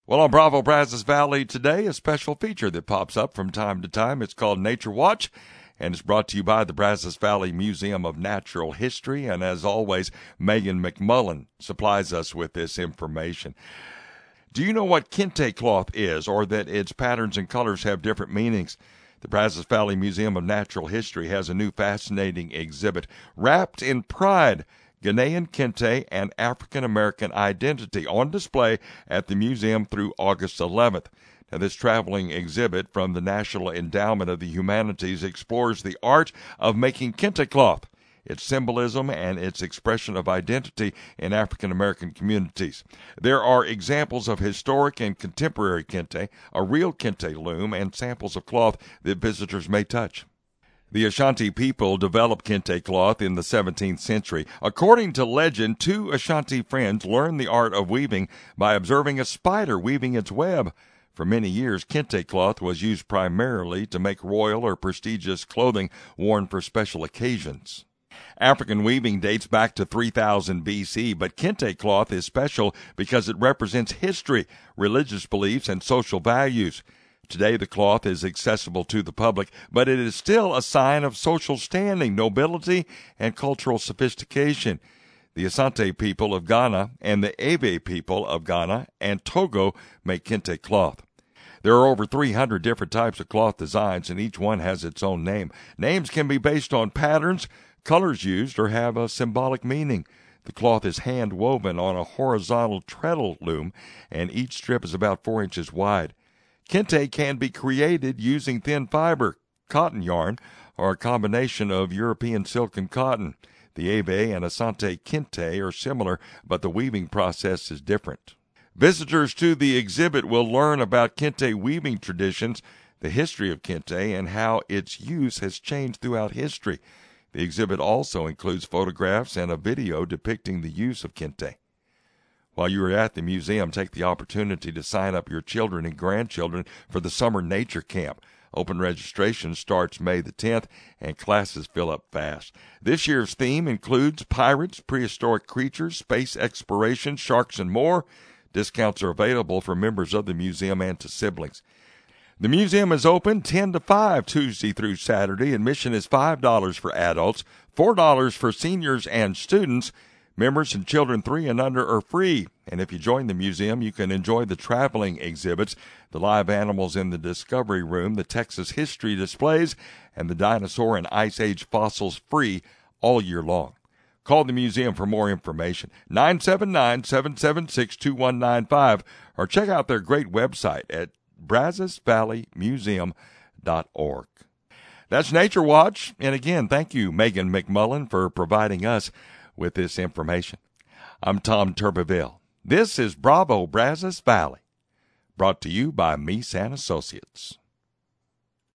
Well, on Bravo Brazos Valley today, a special feature that pops up from time to time. It's called Nature Watch, and it's brought to you by the Brazos Valley Museum of Natural History. And as always, Megan McMullen supplies us with this information. Do you know what kente cloth is, or that its patterns and colors have different meanings? The Brazos Valley Museum of Natural History has a new fascinating exhibit, Wrapped in Pride, Ghanaian Kente and African American Identity, on display at the museum through August 11th. Now, this traveling exhibit from the National Endowment of the Humanities explores the art of making kente cloth, its symbolism, and its expression of identity in African American communities. There are examples of historic and contemporary kente, a real kente loom, and samples of cloth that visitors may touch. The Ashanti people developed kente cloth in the 17th century. According to legend, two Ashanti friends learned the art of weaving by observing a spider weaving its web. For many years, kente cloth was used primarily to make royal or prestigious clothing worn for special occasions. African weaving dates back to 3000 BC, but kente cloth is special because it represents history, religious beliefs, and social values. Today, the cloth is accessible to the public, but it is still a sign of social standing, nobility, and cultural sophistication. The Asante people of Ghana and the Ewe people of Ghana and Togo make kente cloth. There are over 300 different types of cloth designs, and each one has its own name. Names can be based on patterns, colors used, or have a symbolic meaning. The cloth is hand-woven on a horizontal treadle loom, and each strip is about 4 inches wide. Kente can be created using thin fiber, cotton yarn, or a combination of European silk and cotton. The Ewe and Asante kente are similar, but the weaving process is different. Visitors to the exhibit will learn about kente weaving traditions, the history of kente, and how its use has changed throughout history. The exhibit also includes photographs and a video depicting the use of kente. While you are at the museum, take the opportunity to sign up your children and grandchildren for the Summer Nature Camp. Open registration starts May the 10th, and classes fill up fast. This year's theme includes pirates, prehistoric creatures, space exploration, sharks, and more. Discounts are available for members of the museum and to siblings. The museum is open 10 to 5 Tuesday through Saturday. Admission is $5 for adults, $4 for seniors and students. Members and children 3 and under are free. And if you join the museum, you can enjoy the traveling exhibits, the live animals in the Discovery Room, the Texas history displays, and the dinosaur and Ice Age fossils free all year long. Call the museum for more information, 979-776-2195, or check out their great website at brazosvalleymuseum.org. That's Nature Watch, and again, thank you, Megan McMullen, for providing us with this information. I'm Tom Turbeville. This is Bravo Brazos Valley, brought to you by Meese & Associates.